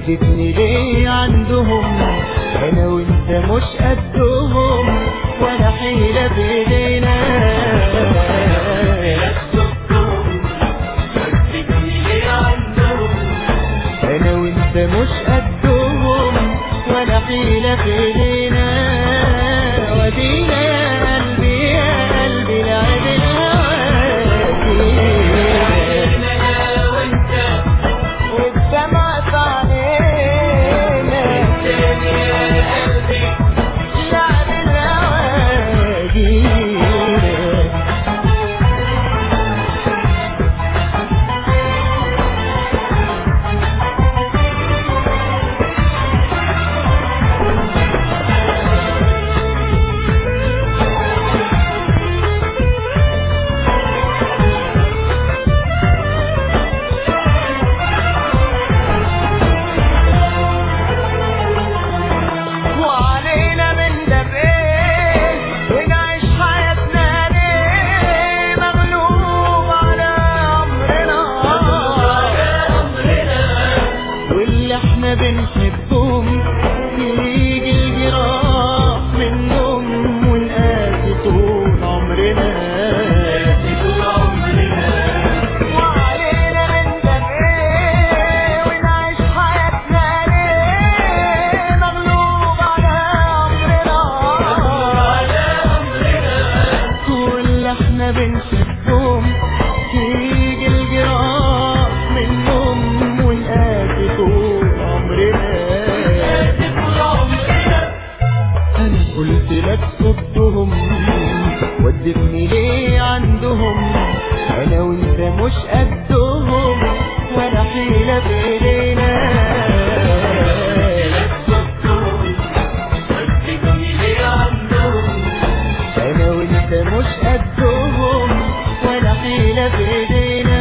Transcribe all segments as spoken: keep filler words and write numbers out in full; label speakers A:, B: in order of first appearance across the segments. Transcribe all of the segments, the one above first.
A: ودتني ليه عندهم، انا وانت مش قدهم ولا حيلة بايدينا. انا وانت مش قدهم ولا حيلة بايدينا. ودينا قلبي يا قلبي لعب الهوى والدمع علينا. لعب الهوى بنحبهم، يجي الجراح منهم ونقاسي طول عمرنا. وعلينا نندم ايه ونعيش حياتنا ليه، مغلوب على امرنا. واللي احنا بنحبهم يجي الجراح منهم ونقاسي طول أنا قلت لك صدهم، ودتني ليه عندهم، أنا وأنت مش قدهم ولا حيلة بإيدينا. أنا وأنت مش قدهم ولا حيلة بإيدينا.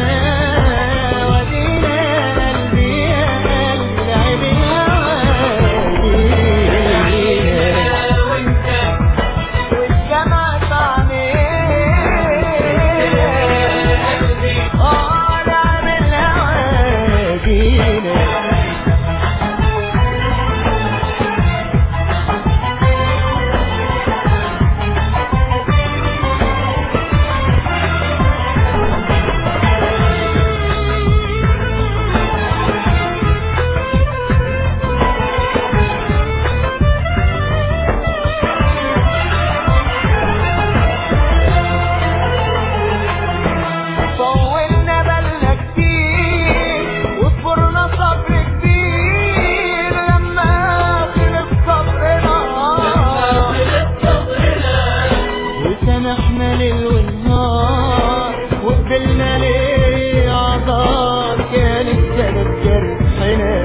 A: سمحنا ليل ونهار وقبلنا ليه عذار، كانت سبب جرحنا.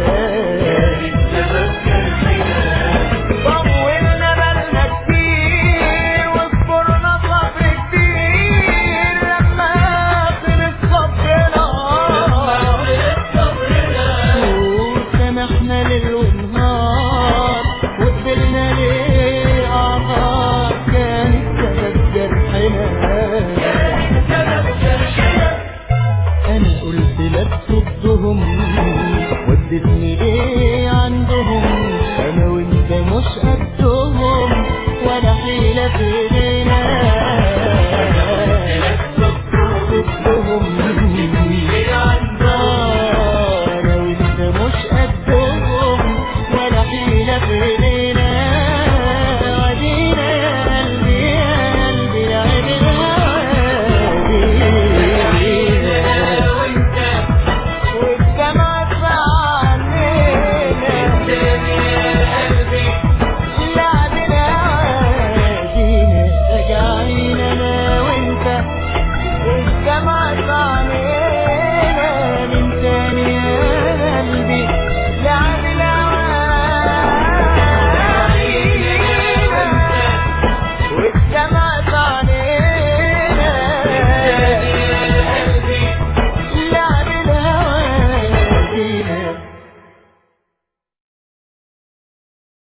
A: طولنا بالنا كتير وصبرنا صبر كتير، لما خلص صبرنا وسمحنا ليل ونهار وقبلنا ليه عذار، كانت أنا قلت لك صدهم، ودتني ليه